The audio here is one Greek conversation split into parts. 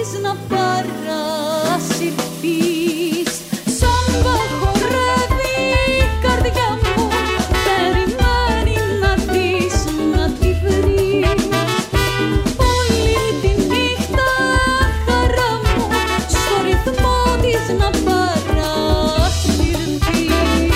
να παρασυρθείς. Σάμπα χορεύει η καρδιά μου, περιμένει να δεις, να τη βρεις. Όλη τη νύχτα χαρά μου, στο ρυθμό της να παρασυρθείς.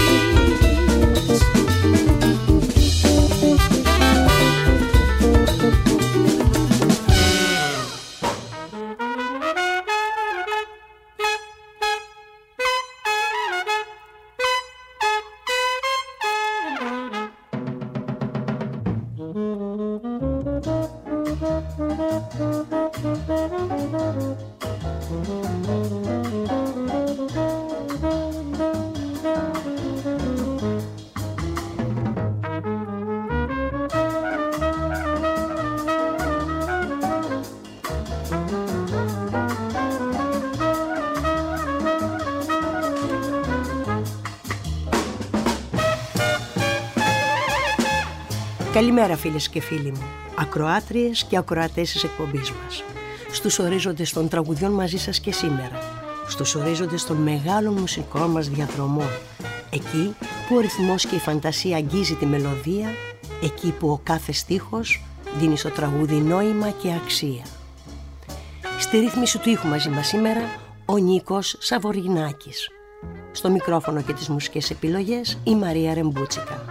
Καλημέρα φίλες και φίλοι μου, ακροάτριες και ακροατές της εκπομπής μας. Στους ορίζοντες των τραγουδιών μαζί σας και σήμερα, στους ορίζοντες των μεγάλων μουσικών μας διαδρομών, εκεί που ο ρυθμός και η φαντασία αγγίζει τη μελωδία, εκεί που ο κάθε στίχος δίνει στο τραγούδι νόημα και αξία. Στη ρύθμιση του ήχου μαζί μας σήμερα ο Νίκος Σαβοργινάκης. Στο μικρόφωνο και τις μουσικές επιλογές η Μαρία Ρεμπούτσικα.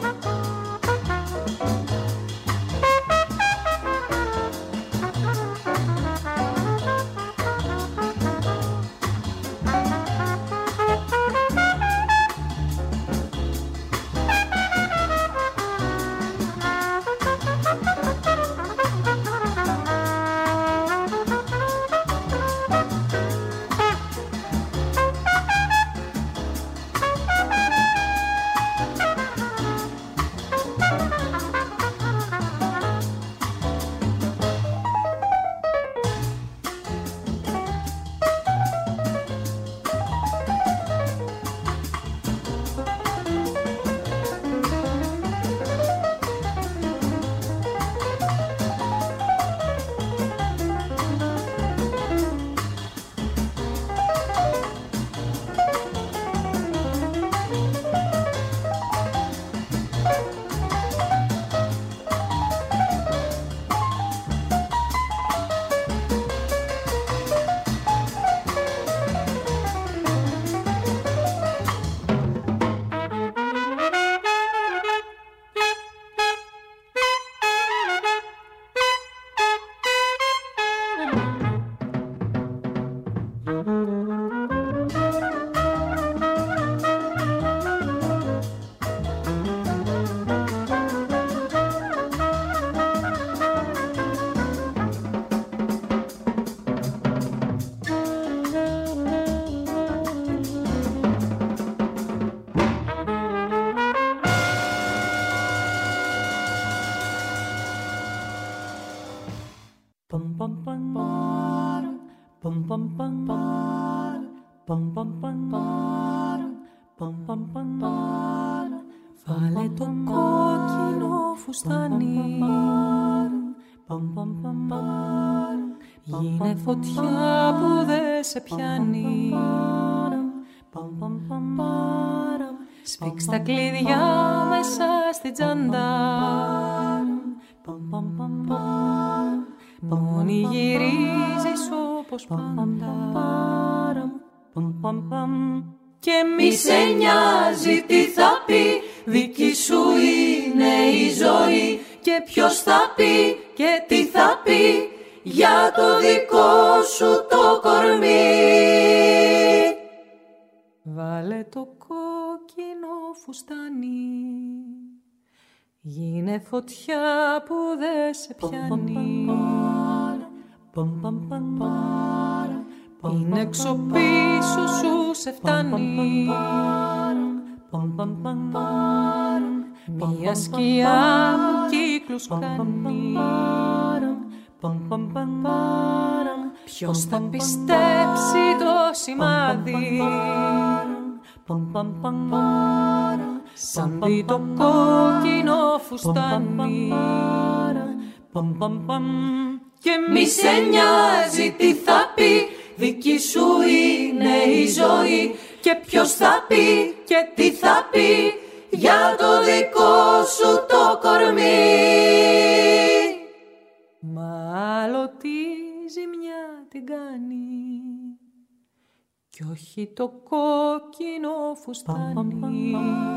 Βάλε το κόκκινο φουστάνι, γίνε φωτιά που δε σε πιάνει. Σφίξ τα κλειδιά μέσα στη τσάντα, μόνη γυρίζεις όπως πάντα. Και μη σε νοιάζει τι θα πει, δική σου είναι η ζωή. Και ποιος θα πει και τι θα πει για το δικό σου το κορμί. Βάλε το κόκκινο φουστάνι, γίνε φωτιά που δε σε πιάνει. Είναι έξω πίσω σου σε φτάνει. Μια σκιά που κύκλους κάνει. Ποιος θα πιστέψει το σημάδι, σαν δει το κόκκινο φουστάνι. Και μη σε νοιάζει τι θα πει, δική σου είναι η ζωή. Και ποιος θα πει και τι θα πει για το δικό σου το κορμί. Μα άλλο τη ζημιά την κάνει κι όχι το κόκκινο φουστάνι.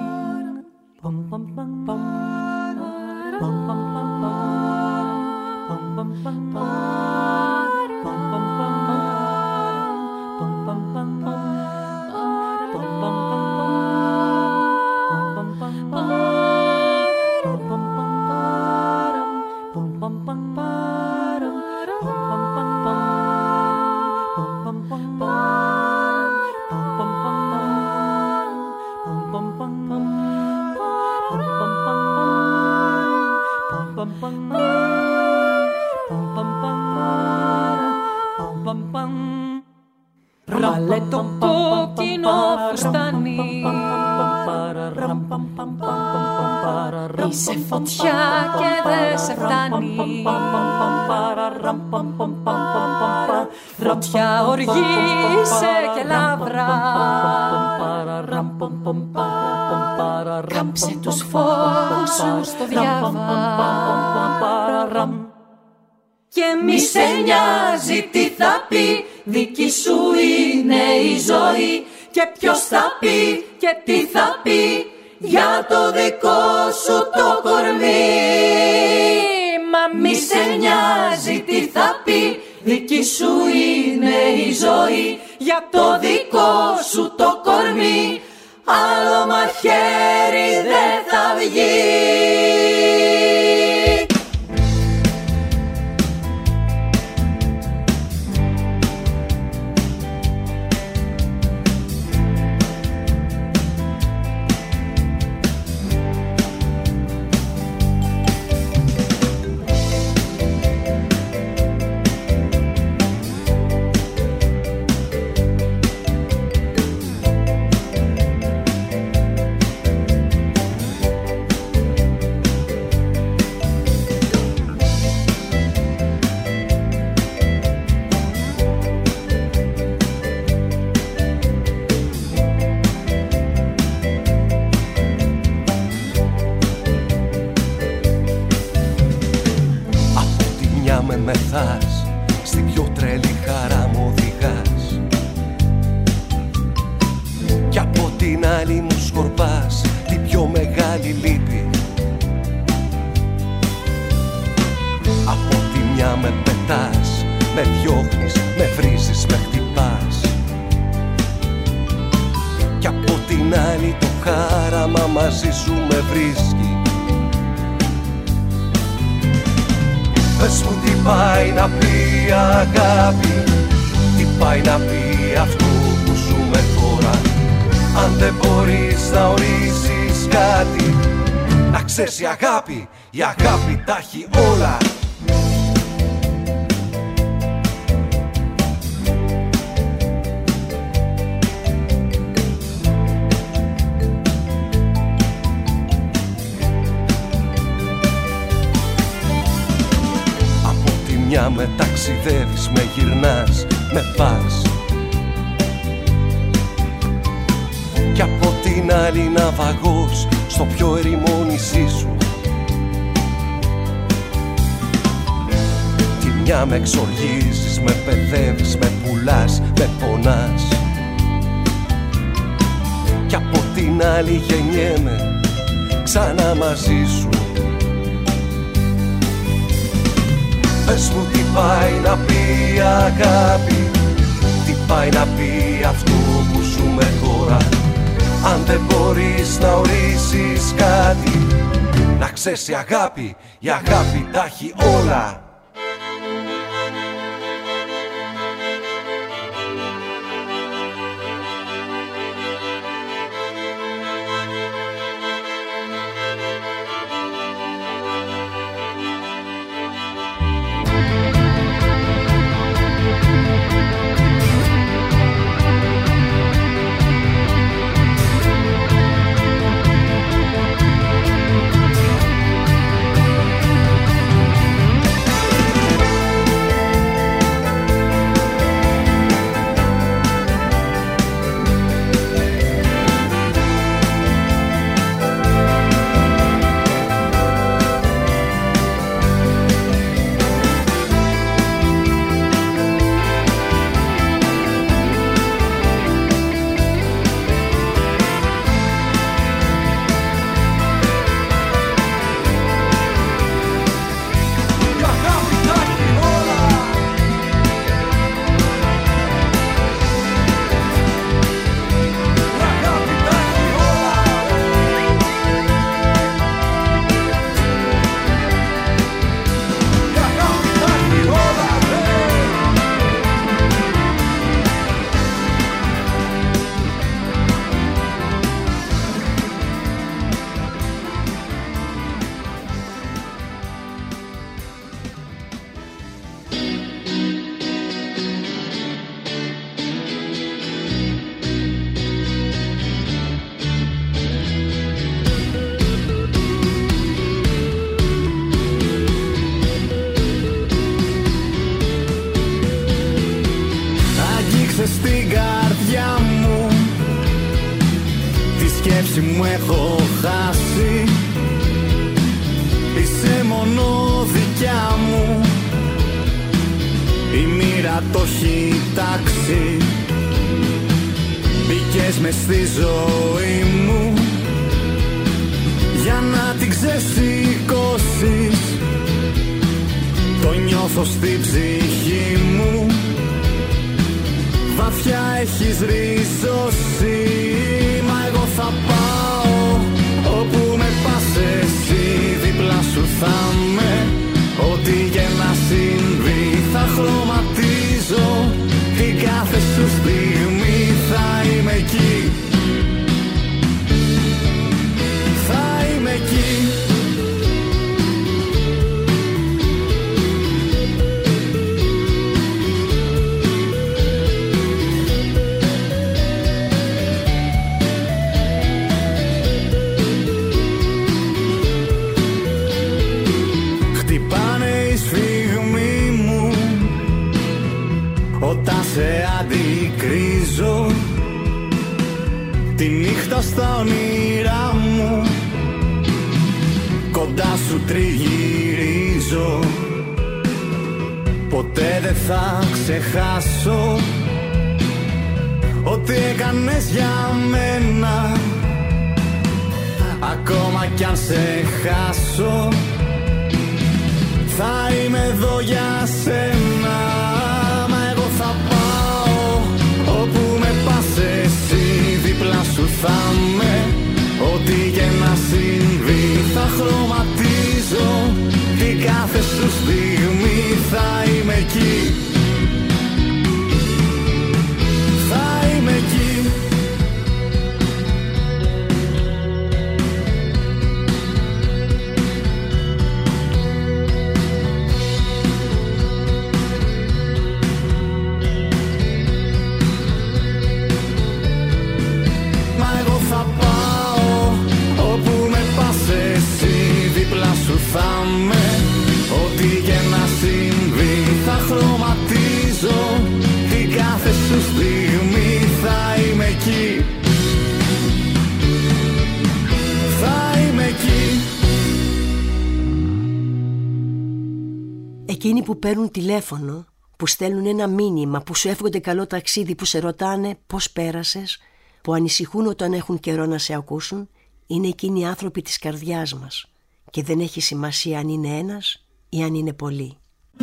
Βάλε το κόκκινο φουστάνι, είσαι φωτιά και δε σε φτάνει. Φωτιά οργήσε και λαύρα, κάμψε τους φόβους σου στο διάβα. Και μη σε νοιάζει τι θα πει, δική σου είναι η ζωή. Και ποιος θα πει και τι θα πει για το δικό σου το κορμί. Μα μη σε νοιάζει τι θα πει, δική σου είναι η ζωή. Για το δικό σου το κορμί άλλο μαχαίρι δεν θα βγει. Στην πιο τρελή χαρά μου οδηγάς κι από την άλλη μου σκορπάς την πιο μεγάλη λύπη. Από τη μια με πετάς, με διώχνεις, με βρίζεις, με χτυπάς κι από την άλλη το χάραμα μαζί σου με βρίσκει. Πες μου τι πάει να πει αγάπη, τι πάει να πει αυτό που ζούμε τώρα. Αν δεν μπορείς να ορίσεις κάτι, να ξέρεις η αγάπη τα έχει όλα. Μια με ταξιδεύεις, με γυρνάς, με πας κι από την άλλη ναυαγός στο πιο ερημό νησί σου. Τη μια με εξοργίζεις, με παιδεύεις, με πουλάς, με πονάς κι από την άλλη γεννιέμαι ξανά μαζί σου. Πες μου τι πάει να πει αγάπη, τι πάει να πει αυτό που ζούμε τώρα. Αν δεν μπορείς να ορίσεις κάτι, να ξέρεις η αγάπη τα έχει όλα. απόψη μου έχω χάσει. Είσαι μόνο δικιά μου, η μοίρα το έχει τάξει. Μπήκες μες στη ζωή μου για να την ξεσηκώσεις. Το νιώθω στην ψυχή μου, βαθιά έχεις ριζώσει. Μα εγώ θα πάω όπου με πας εσύ, δίπλα σου θα με. Ό,τι και να συμβεί θα χρωματίζω. Την κάθε σου στιγμή θα είμαι εκεί. Θα είμαι εκεί. Όταν σε αντικρίζω τη νύχτα στα όνειρά μου, κοντά σου τριγυρίζω. Ποτέ δεν θα ξεχάσω ό,τι έκανες για μένα. Ακόμα κι αν σε χάσω θα είμαι εδώ για σένα. Θα πάω όπου με πας εσύ, δίπλα σου θα με. Ό,τι και να συμβεί θα χρωματίζω. Την κάθε σου στιγμή θα είμαι εκεί. Θα είμαι εκεί. Ό,τι και να συμβεί θα χρωματίζω. Την κάθε σου στιγμή θα είμαι εκεί. Θα είμαι εκεί. Εκείνοι που παίρνουν τηλέφωνο, που στέλνουν ένα μήνυμα, που σου εύχονται καλό ταξίδι, που σε ρωτάνε πώς πέρασες, που ανησυχούν όταν έχουν καιρό να σε ακούσουν, είναι εκείνοι οι άνθρωποι της καρδιάς μας. Και δεν έχει σημασία αν είναι ένας ή αν είναι πολλοί.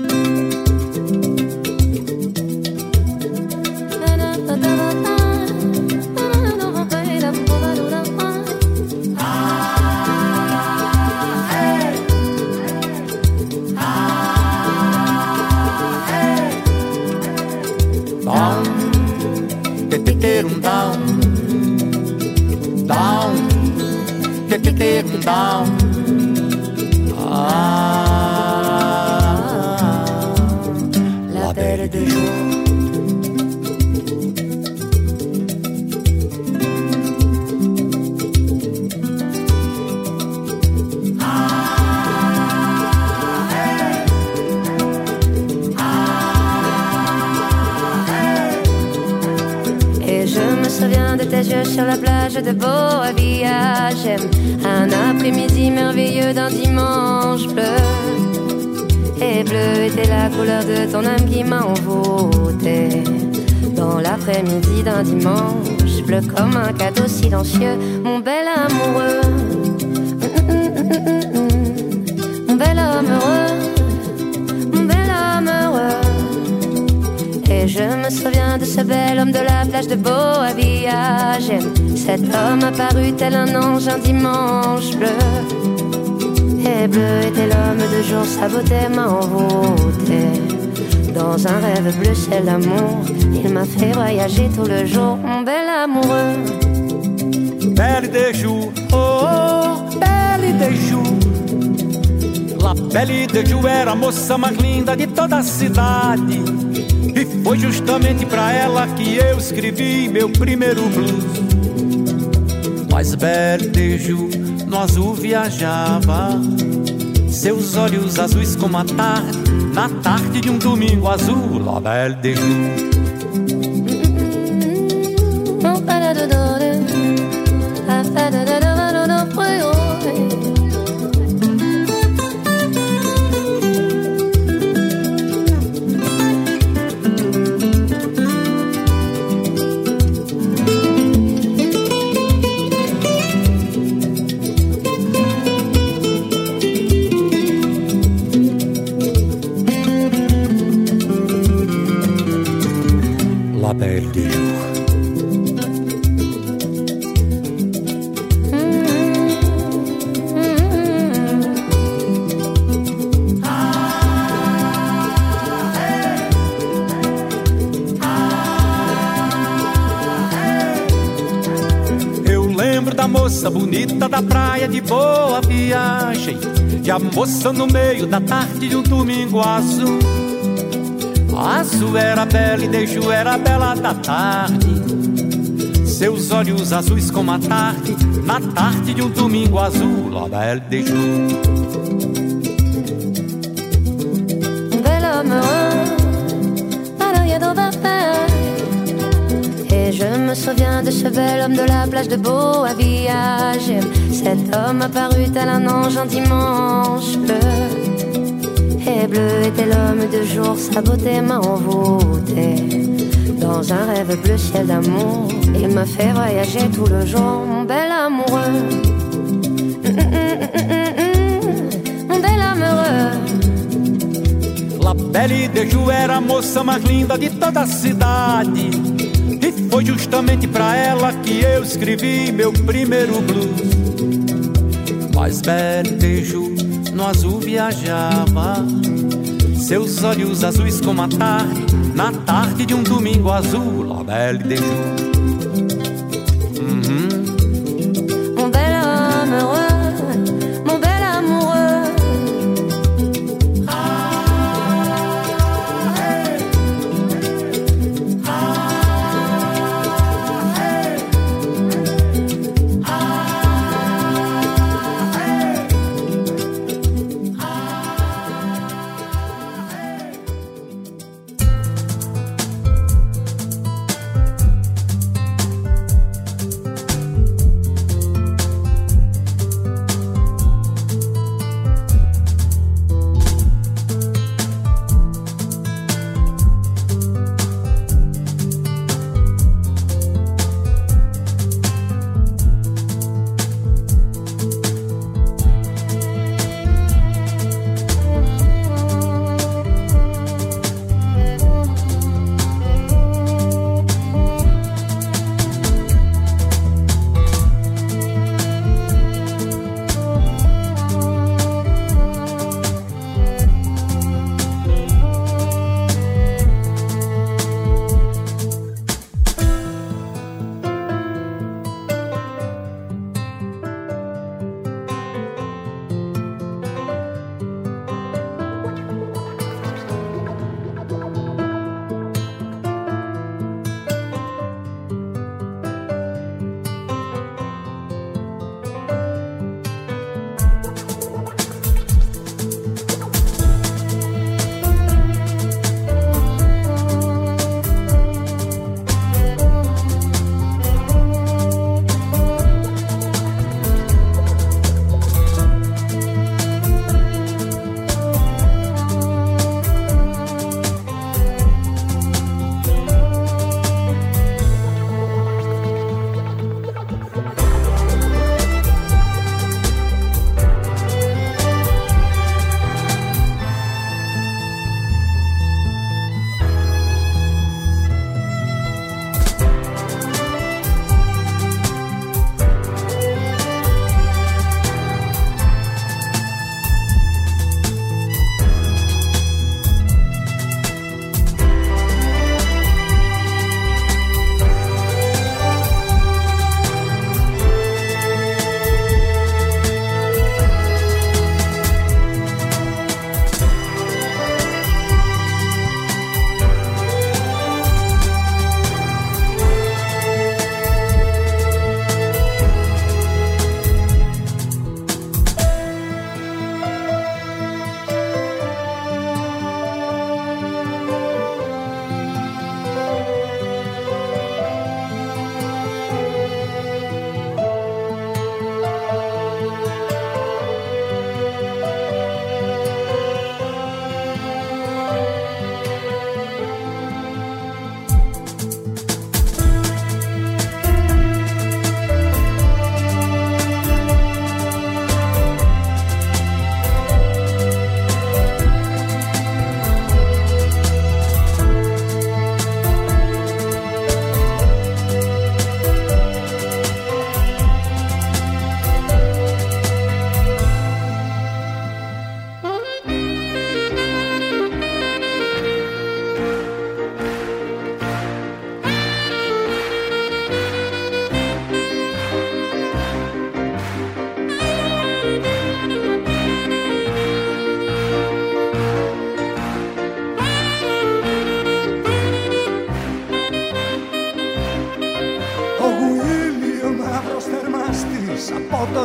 La belle de jour. Et je me souviens de tes yeux sur la plage de Boavia. J'aime un après-midi merveilleux d'un dimanche bleu. Et bleu était la couleur de ton âme qui m'a envoûté. Dans l'après-midi d'un dimanche bleu comme un cadeau silencieux, mon bel amoureux, mon bel homme heureux, mon bel homme heureux. Et je me souviens de ce bel homme de la plage de Boavia. J'aime cet homme apparu tel un ange un dimanche bleu. Et bleu était l'homme de jour, sa beauté m'a envoûté. Dans un rêve bleu, c'est l'amour. Il m'a fait voyager tout le jour, mon bel amoureux. Belle de jour, oh, belle de jour. La Belle de Jour era a moça mais linda de toda a cidade. E foi justamente pra ela que eu escrevi meu primeiro blues. Mas Belle de Jour no azul viajava, seus olhos azuis como a tarde, na tarde de um domingo azul. La Belle de Jour. La belle des jours. Da moça bonita da praia de Boa Viagem, e a moça no meio da tarde de um domingo azul. Azul era bela e Deju era bela da tarde, seus olhos azuis como a tarde, na tarde de um domingo azul. La belle Deju. Un bel homme heureux, alors y a dans ma faire. Et je me souviens de ce bel homme de la plage de Boa Viagem. Cet homme apparut tel un ange un dimanche bleu. Et bleu était l'homme de jour, sa beauté m'a envoûté dans un rêve bleu ciel d'amour. Il m'a fait voyager tout le jour, mon bel amoureux. Mon bel amoureux. La belle Deju era a moça mais linda de toda a cidade. Foi justamente pra ela que eu escrevi meu primeiro blues. Mas belle Deju no azul viajava, seus olhos azuis como a tarde, na tarde de um domingo azul. La belle Deju. Mon bel homme heureux, mon bel amoureux.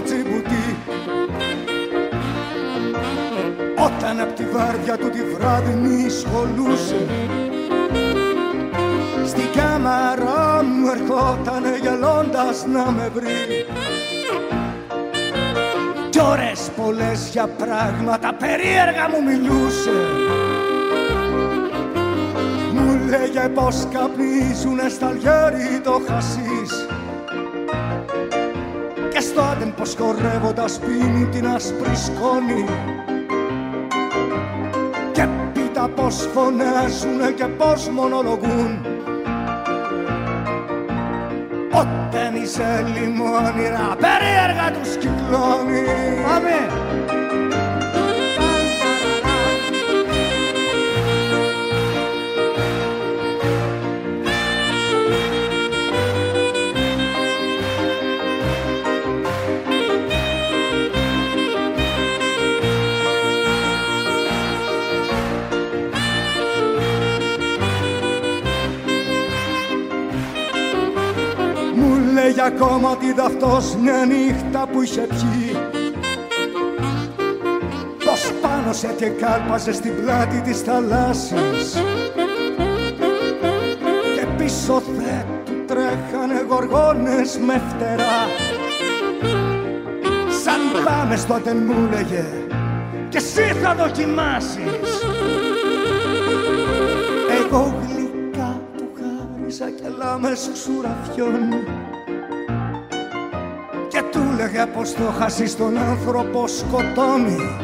Τζιμπουτί. Όταν απ' τη βάρδια του τη βράδυνη σχολούσε, στην κάμαρα μου ερχότανε γελώντας να με βρει. Κι ώρες πολλές για πράγματα περίεργα μου μιλούσε. Μου λέγε πως καπνίζουνε στα Αλγέρι το χασίς και στο Άντεν πως χορεύοντας πίνει την άσπρη σκόνη. Και πίτα πως φωνάζουνε και πως μονολογούν. Όταν είσαι λιμόνιρα περίεργα τους κυκλώνει. Πάμε! Λέγει ακόμα ότι είδα αυτός μια νύχτα που είχε πιει, πως πάνω σε και κάλπαζε στην πλάτη της θαλάσσης και πίσω δε του τρέχανε γοργόνες με φτερά. Σαν πάμε στο Άντεν μου λέγε και εσύ θα δοκιμάσεις. Εγώ γλυκά του χάρισα και λάμες ξουραφιών και του λέγε πως το χασίς τον άνθρωπο σκοτώνει.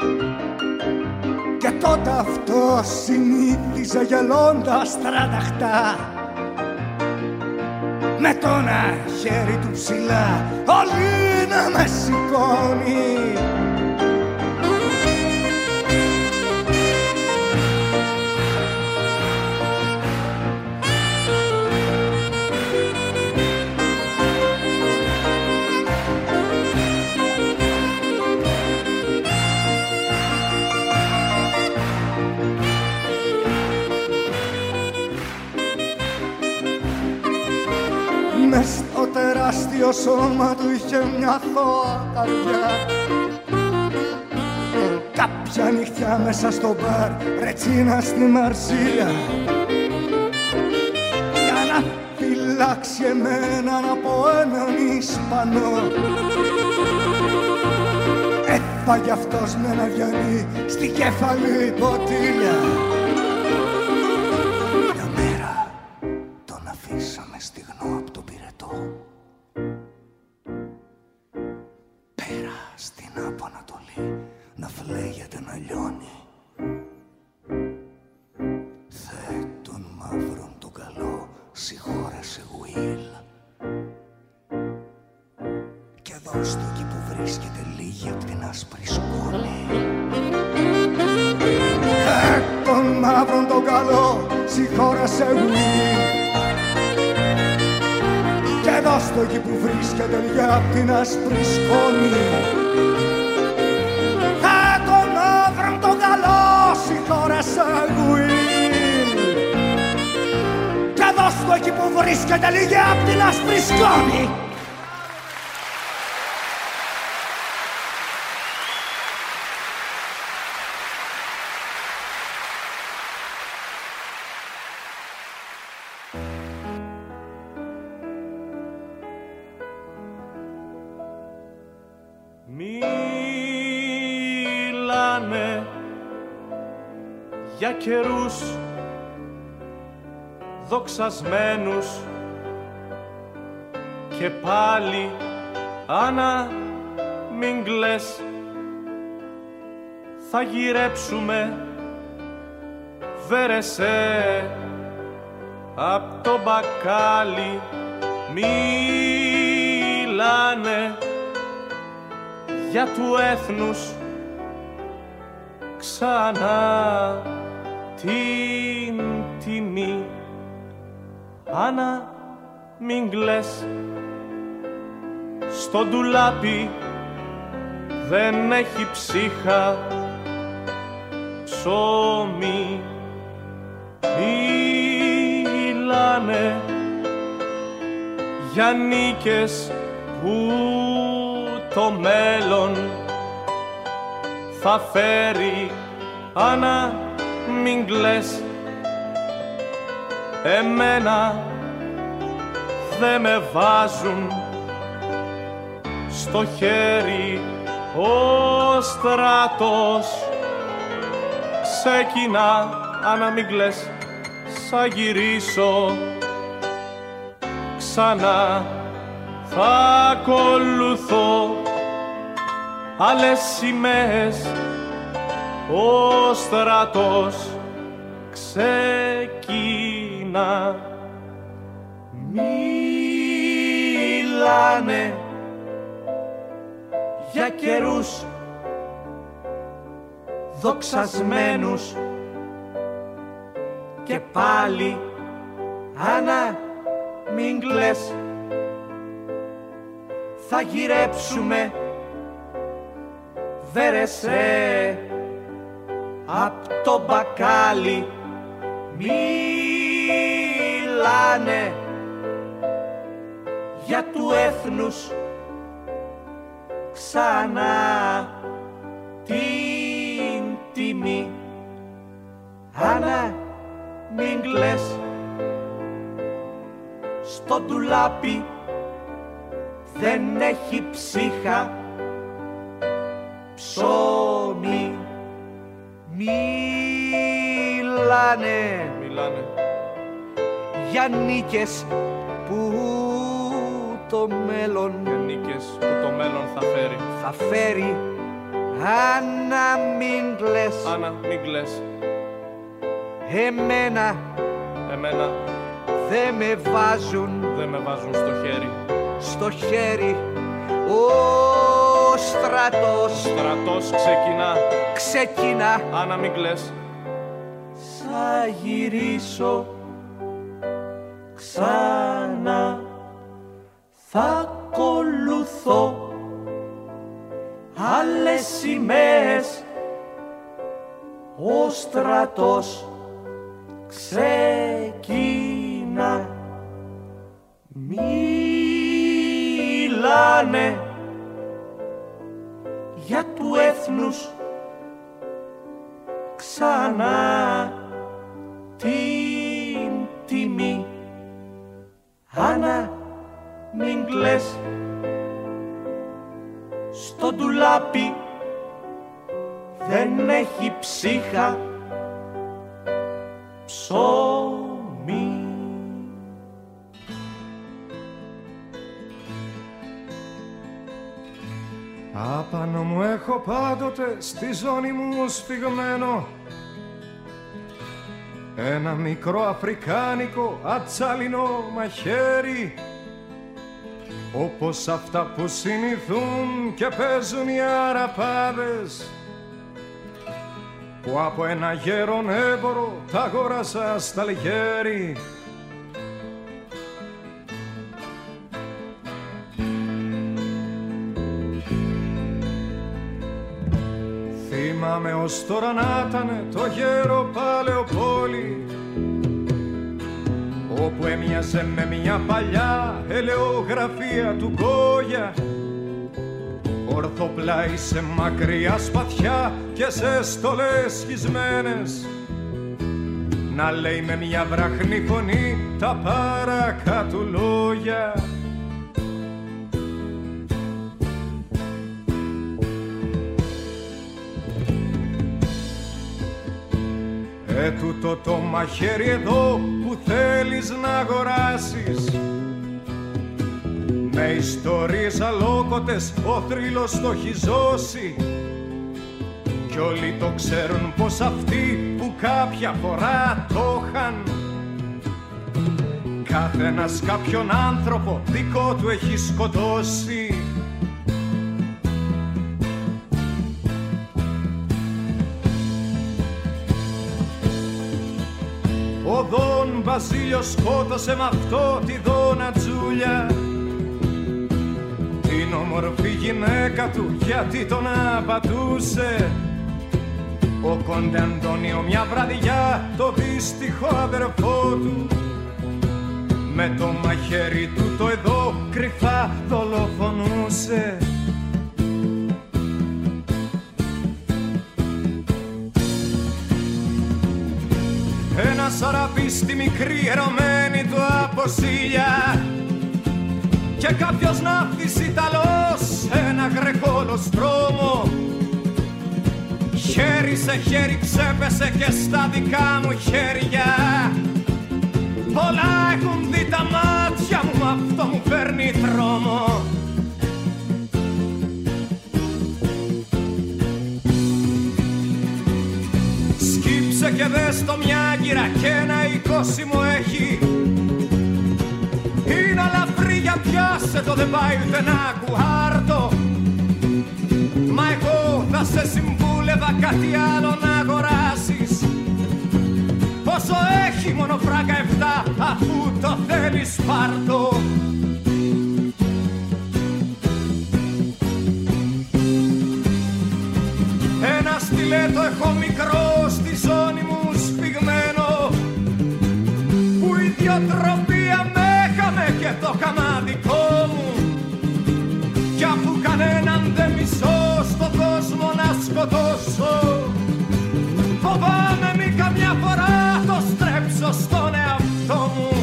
Και τότε αυτό συνήθιζε γελώντας τρανταχτά, με το ένα χέρι του ψηλά όλη να με σηκώνει. Μες στο τεράστιο σώμα του είχε μια θώα καρδιά. Κάποια νυχτιά μέσα στο μπαρ ρετσίνα στη Μαρσία, για να φυλάξει εμέναν από έναν Ισπανό. Έφαγε αυτός με ένα βιανί στη κεφαλή ποτήλια. Μια μέρα τον αφήσαμε στιγνό απ' το πυρετό, πέρα στην Άπο Ανατολή να φλέγεται να λιώνει. Θεέ των μαύρων τον καλό, συγχώρεσε Γουίλ, και δώσ' του εκεί που βρίσκεται λίγη απ' την άσπρη σκόνη. Θεέ των μαύρων τον καλό, συγχώρεσε Γουίλ, και δώσ' του εκεί που βρίσκεται λίγη απ' την άσπρη σκόνη. Συγχώρεσε Γουίλ, και δώσ' του εκεί που βρίσκεται λίγη απ' την άσπρη σκόνη. Μιλάνε για καιρούς δοξασμένους και πάλι Άννα μην κλαις, θα γυρέψουμε βέρεσέ απ' το μπακάλι. Μιλάνε για του έθνους ξανά την τιμή. Άννα μην κλαις, στο ντουλάπι δεν έχει ψύχα ψωμί. Μιλάνε για νίκες που το μέλλον θα φέρει. Άννα, μην κλαις, εμένα δε με βάζουν στο χέρι. Ο στρατός ξεκινά. Άννα, μην κλαις, θα γυρίσω ξανά. Θα ακολουθώ άλλες σημαίες. Ο στρατός ξεκινά. Μιλάνε για καιρούς δοξασμένους και πάλι. Άννα, μην κλαις, θα γυρέψουμε βέρεσέ απ' το μπακάλι. Μιλάνε για του έθνους ξανά την τιμή. Άννα, μην κλαις, στο ντουλάπι δεν έχει ψύχα ψωμί. Μιλάνε για νίκες που το μέλλον, για νίκες που το μέλλον θα φέρει. Άννα, μην κλαις, Άννα, μην κλαις, εμένα δε με βάζουν στο χέρι. Ο στρατός ξεκινά. Άννα, μην κλαις, θα γυρίσω ξανά. Θα ακολουθώ άλλες σημαίες. Ο στρατός ξεκινά. Μιλάνε για του έθνους ξανά την τιμή. Άννα, μην κλαις, στο ντουλάπι δεν έχει ψύχα ψωμί. Απάνω μου έχω πάντοτε στη ζώνη μου σφιγμένο ένα μικρό αφρικάνικο ατσάλινο μαχαίρι, όπως αυτά που συνηθούν και παίζουν οι αραπάδες, που από ένα γέρον έμπορο τα αγόρασα στα Αλγέρι. Θυμάμαι ως τώρα να ήτανε το γέρο Παλαιοπόλη, όπου έμοιαζε με μια παλιά ελαιογραφία του Γκόγια, ορθοπλάι σε μακριά σπαθιά και σε στολές σχισμένες, να λέει με μια βραχνή φωνή τα παρακάτω λόγια. Τούτο το μαχαίρι εδώ που θέλεις να αγοράσεις, με ιστορίες αλόκοτες ο θρύλος το έχει ζώσει, κι όλοι το ξέρουν πως αυτοί που κάποια φορά το είχαν, καθένας κάποιον άνθρωπο δικό του έχει σκοτώσει. Ο Δον Βασίλειος σκότωσε μ' αυτό τη Δόνα Τζούλια, την όμορφη γυναίκα του, γιατί τον απατούσε. Ο Κόντε Αντώνιο μια βραδιά το δύστιχο αδερφό του, με το μαχαίρι του το εδώ κρυφά δολοφονούσε. ένα σαραπί στη μικρή ερωμένη του αποσίλια και κάποιος ναύτης Ιταλός ένα γρεκόλος δρόμο. Χέρι σε χέρι ξέπεσε και στα δικά μου χέρια. Πολλά έχουν δει τα μάτια μου, αυτό μου παίρνει τρόμο. Σκύψε και δες το μια γύρα και ένα 20 μου έχει. Είναι αλαφρύ για πιάσε το, δεν πάει ούτε ένα κουάρτο. Μα εγώ θα σε συμβούλευα κάτι άλλο να αγοράσεις. Πόσο έχει μόνο φράγκα 7 αφού το θέλεις πάρτο. Ένα στιλέτο έχω μικρό στη ζώνη μου σφιγμένο που η ιδιοτροπία με έκαμε και το καμάδικό μου. Κι αφού κανέναν δεν μισώ στον κόσμο να σκοτώσω, φοβάμαι μη καμιά φορά το στρέψω στον εαυτό μου.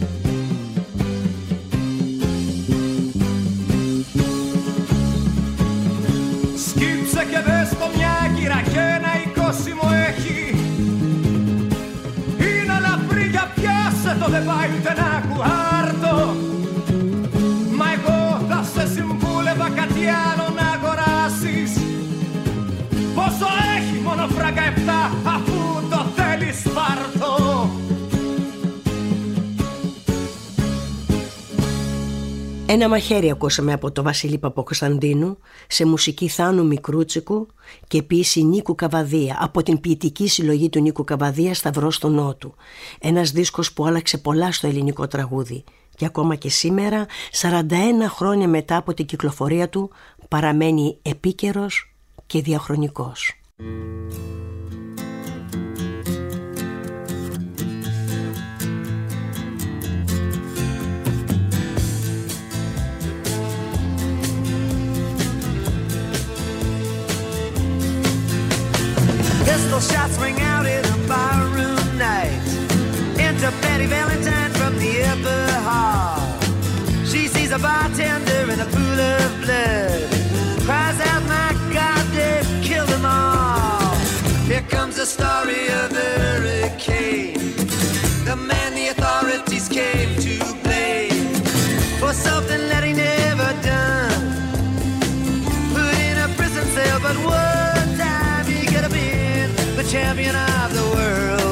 Σκύψε και δες το μια γύρα και ένα 20 μου έχει. Είναι αλαφρύ για πιάσε το, δεν πάει ούτε ένα κουάρτο. Μα εγώ θα σε συμβούλευα κάτι άλλο να αγοράσεις. Πόσο έχει μόνο φράγκα 7 αφού το θέλεις πάρτο. Ένα μαχαίρι ακούσαμε από το Βασίλη Παπακοσταντίνου σε μουσική Θάνου Μικρούτσικου και ποίηση Νίκου Καβαδία από την ποιητική συλλογή του Νίκου Καβαδία «Σταυρός του Νότου». Ένας δίσκος που άλλαξε πολλά στο ελληνικό τραγούδι και ακόμα και σήμερα, 41 χρόνια μετά από την κυκλοφορία του, παραμένει επίκαιρος και διαχρονικός. Pistol shots ring out in a barroom night. Enter Betty Valentine from the upper hall. She sees a bartender in a pool of blood. Cries out, my God, they've killed them all. Here comes the story of the hurricane. The man the authorities came to blame for something that he never done. Put in a prison cell, but one time he could have been the champion of the world.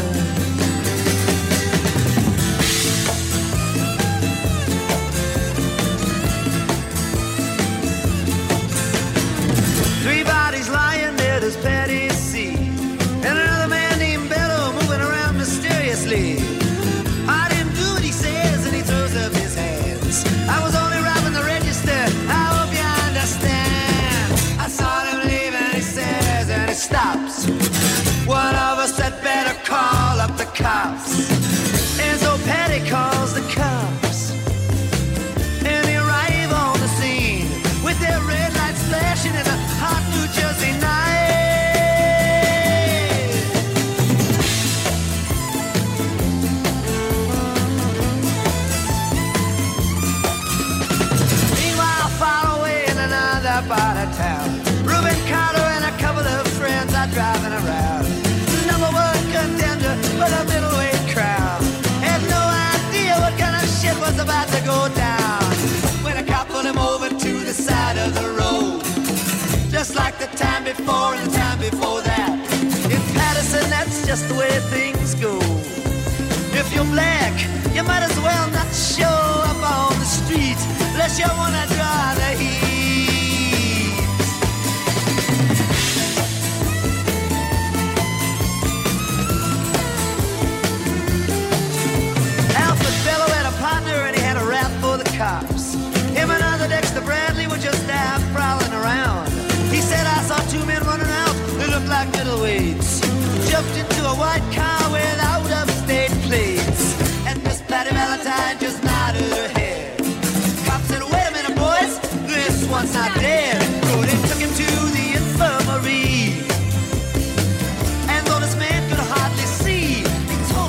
Three bodies lying there, there's Patty C. And another man named Bello moving around mysteriously. I didn't do what he says, and he throws up his hands. I was only robbing the register, I hope you understand. I saw him leave and he says, and he stops. One of us had better call up the cops. And so Patty calls the cops. And they arrive on the scene with their red lights flashing in a hot New Jersey night. Meanwhile, far away in another part of town, Reuben Carter and a couple of friends are driving around. Number one contender for the middleweight crown. Had no idea what kind of shit was about to go down when a cop pulled him over to the side of the road. Just like the time before and the time before that. In Patterson, that's just the way things go. If you're black, you might as well not show up on the street unless you want to draw the heat. Alfred Bello had a partner and he had a rap for the cops. Him and other Dexter Bradley were just out prowling around. He said, I saw two men running out who looked like middleweights. Jumped into a white car with out-of-state plates. And Miss Patty Valentine just nodded her head. Cop said, wait a minute, boys, this one's not dead. So they took him to the infirmary. And though this man could hardly see, he told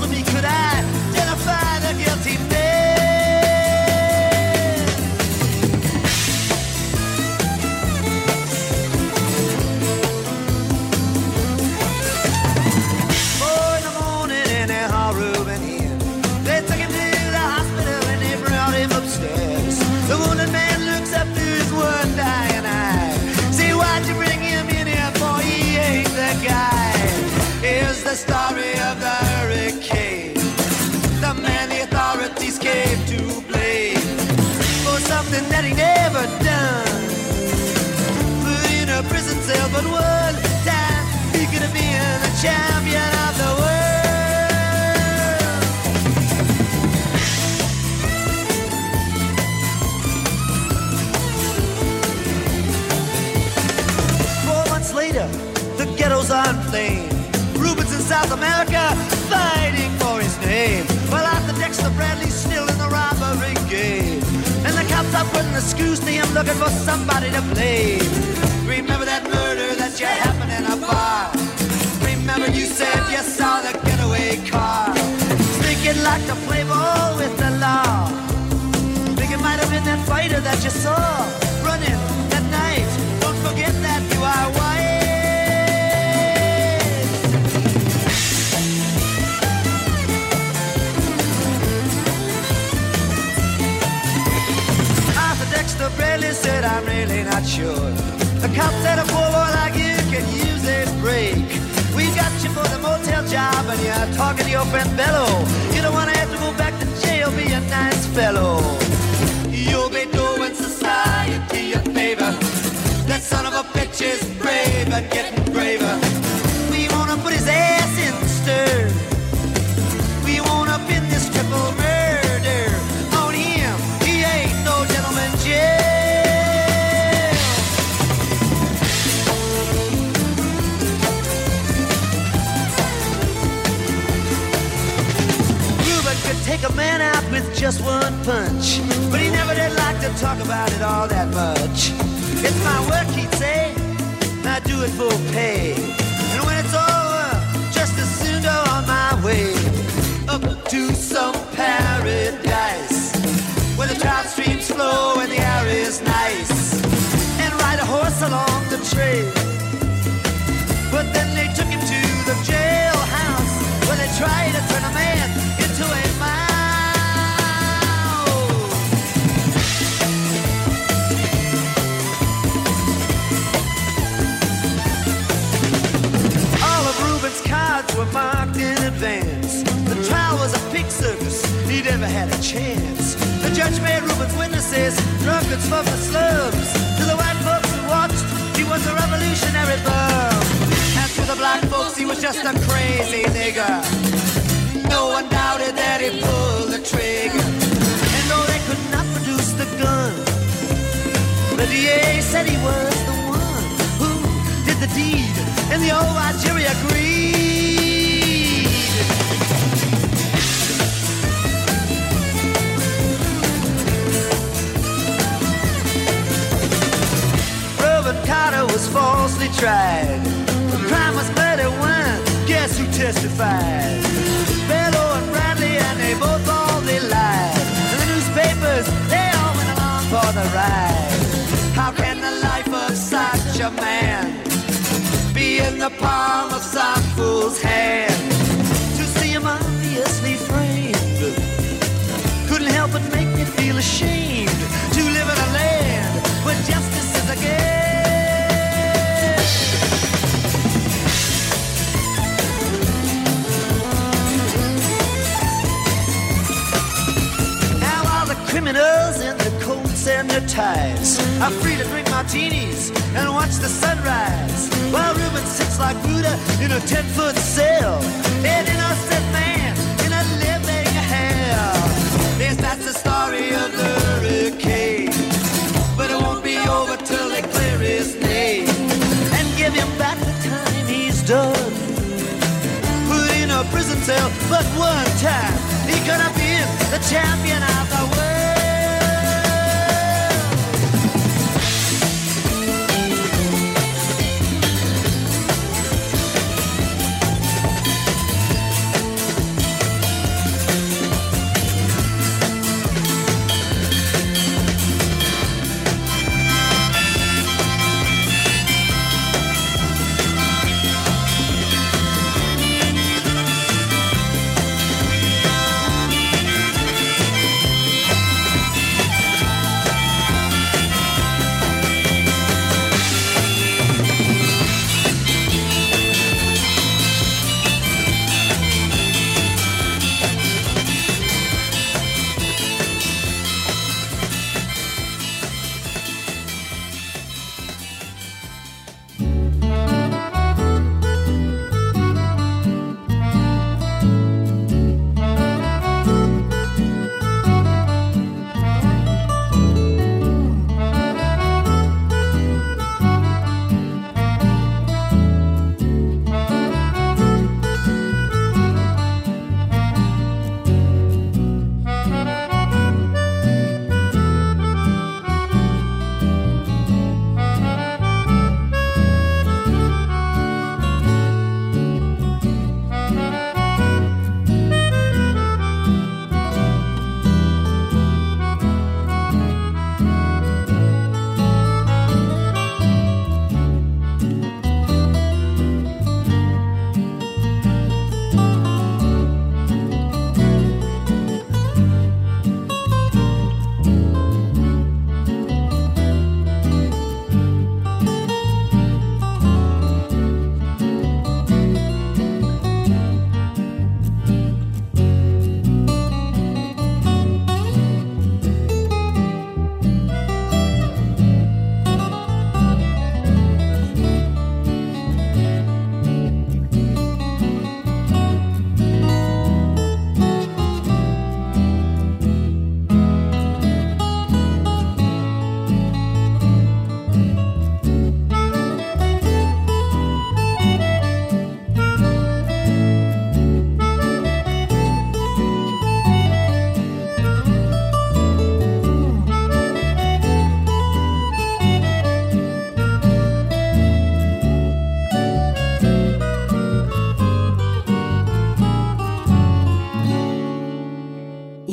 the story of the hurricane. The man the authorities came to blame for something that he never done. Put in a prison cell, but one time he could have been the champion of the world. 4 months later, the ghettos are inflamed. Rubens in South America fighting for his name. Well, Arthur Dexter Bradley's still in the robbery game, and the cops are putting the screws to him, looking for somebody to blame. Remember that murder that you happened in a bar? Remember you said you saw the getaway car, thinking like to play ball with the law. Think it might have been that fighter that you saw running that night. Don't forget that you are white. Dexter Bradley said, I'm really not sure. The cop said a poor boy like you can use a break. We got you for the motel job and you're talking to your friend Bello. You don't want to have to go back to jail, be a nice fellow. You'll be doing society a favor. That son of a bitch is brave and getting braver. We want to put his ass in the stir. We want to pin this triple murder on him. He ain't no gentleman jail. Ruben could take a man out with just one punch, but he never did like to talk about it all that much. It's my work, he'd say, I do it for pay. And when it's over, just as soon go on my way up to some paradise where the trout streams flow and the air is nice, and ride a horse along the trail. But then they took him to the jailhouse where they tried to turn a man into a mouse. All of Ruben's cards were marked in advance. The trial was a pig circus, he never had a chance. The judge made Ruben's witnesses drunkards from the slums. To the white folks who watched, he was a revolutionary bum. And to the black folks, he was just a crazy nigger. No one doubted that he pulled the trigger. And though they could not produce the gun, the DA said he was the one who did the deed. And the old white jury agreed. Reuben Carter was falsely tried. The crime was murder one. Guess who testified? Bello and Bradley, and they both they lied. And the newspapers, they all went along for the ride. How can the life of such a man be in the palm of some fool's hand? To see him obviously framed couldn't help but make me feel ashamed to live in a land where justice is a game. Now all the criminals in the coats and their ties are free to drink martinis and watch the sunrise, while Reuben sits like Buddha in a 10-foot cell, an innocent man in a living hell. Yes, that's the story of the hurricane, but it won't be over till they clear his name and give him back the time he's done. Put in a prison cell, but one time he could have been the champion of the world.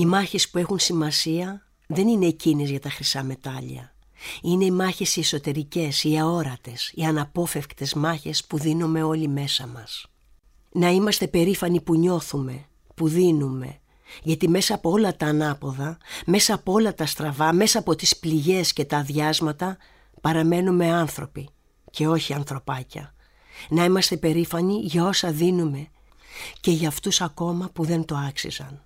μάχες που έχουν σημασία δεν είναι εκείνες για τα χρυσά μετάλλια. Είναι οι μάχες οι εσωτερικές, οι αόρατες, οι αναπόφευκτες μάχες που δίνουμε όλοι μέσα μας. Να είμαστε περήφανοι που νιώθουμε, που δίνουμε, γιατί μέσα από όλα τα ανάποδα, μέσα από όλα τα στραβά, μέσα από τις πληγές και τα αδειάσματα παραμένουμε άνθρωποι και όχι ανθρωπάκια. Να είμαστε περήφανοι για όσα δίνουμε και για αυτούς ακόμα που δεν το άξιζαν.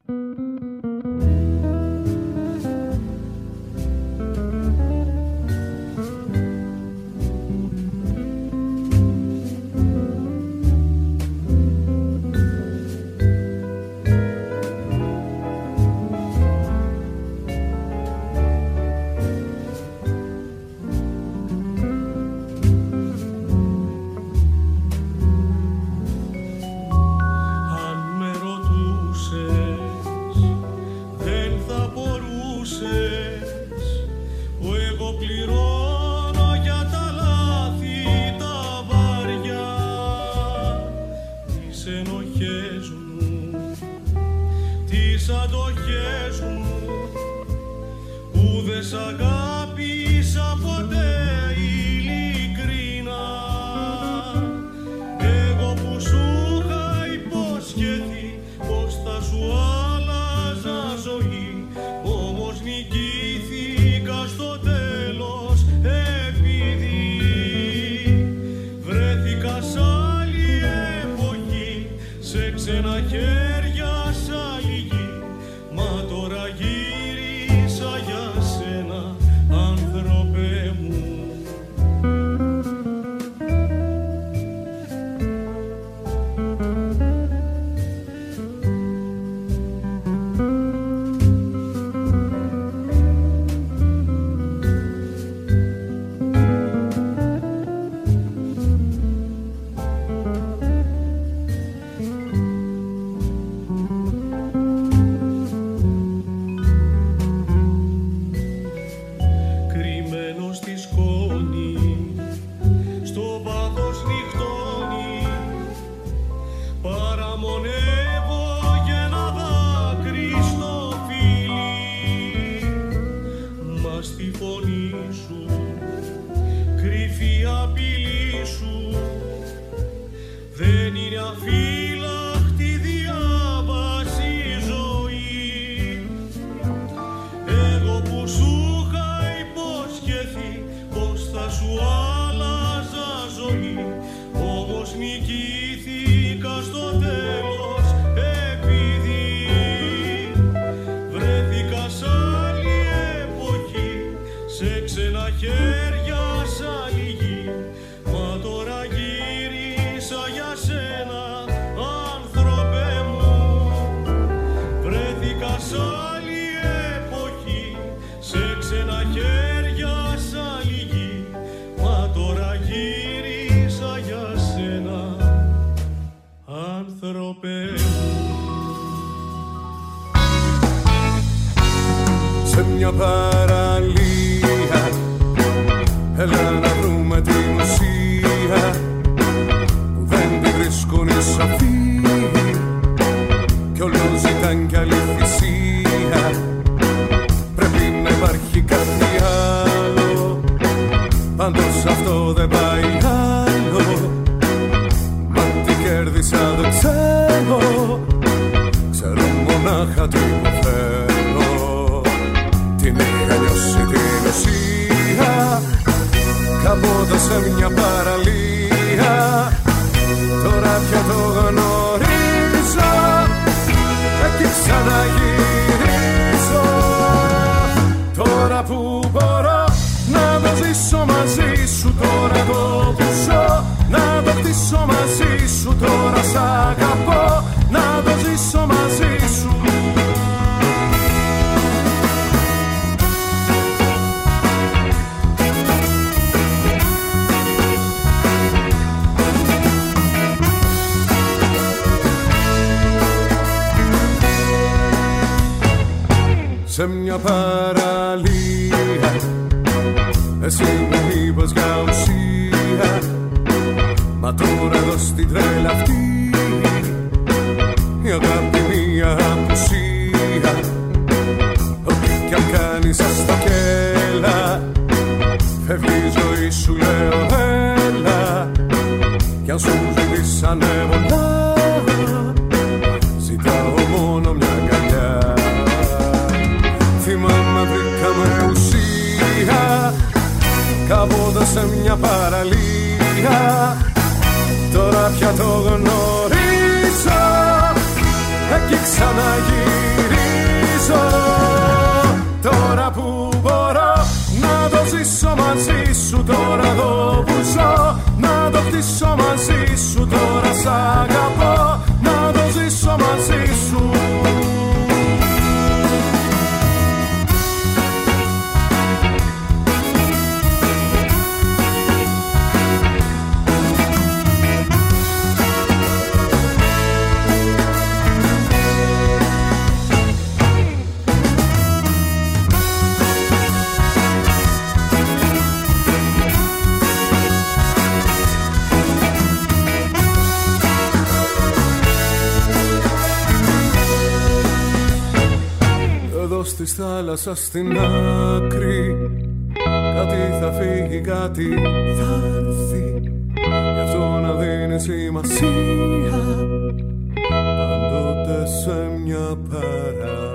Σε μια παραλία, έλα να βρούμε την ουσία που δεν τη βρίσκουν οι σοφοί κι όλο ζητάν κι άλλη θυσία. Πρέπει να υπάρχει κάτι άλλο, πάντως αυτό δεν πάει άλλο. Μα τι κέρδισα δεν ξέρω, ξέρω μονάχα τι υποφέρω. Την είχα νιώσει την ουσία κάποτε σε μια παραλία. Τώρα πια το γνωρίζω, εκεί ξαναγυρίζω. Τώρα που μπορώ να το ζήσω μαζί σου, τώρα το που ζω να το χτίσω μαζί σου. Τώρα σ' αγαπώ, να το ζήσω μαζί σου. Σε μια παραλία εσύ μου είπες για ουσία, μα τώρα εδώ στην τρέλα αυτή η αγάπη μια απουσία. μαζί σου, τώρα σ' αγαπώ, να το ζήσω μαζί σου. Στη θάλασσα στην άκρη κάτι θα φύγει, κάτι θα έρθει. Γι' αυτό να δίνει σημασία πάντοτε σε μια παραλία.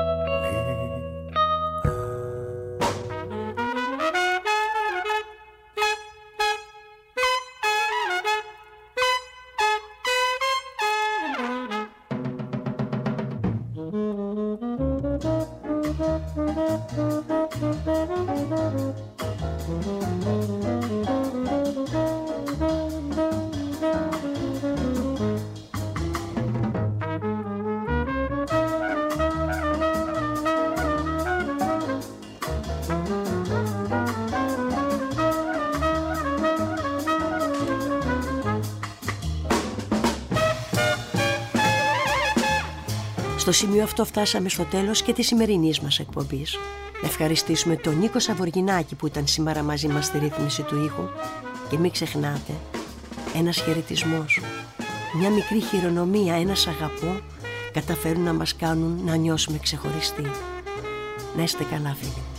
Στο σημείο αυτό φτάσαμε στο τέλος και της σημερινής μας εκπομπής. Να ευχαριστήσουμε τον Νίκο Σαβοργινάκη που ήταν σήμερα μαζί μας στη ρύθμιση του ήχου. Και μην ξεχνάτε, ένας χαιρετισμός, μια μικρή χειρονομία, ένα σ' αγαπώ καταφέρουν να μας κάνουν να νιώσουμε ξεχωριστοί. Να είστε καλά, φίλοι.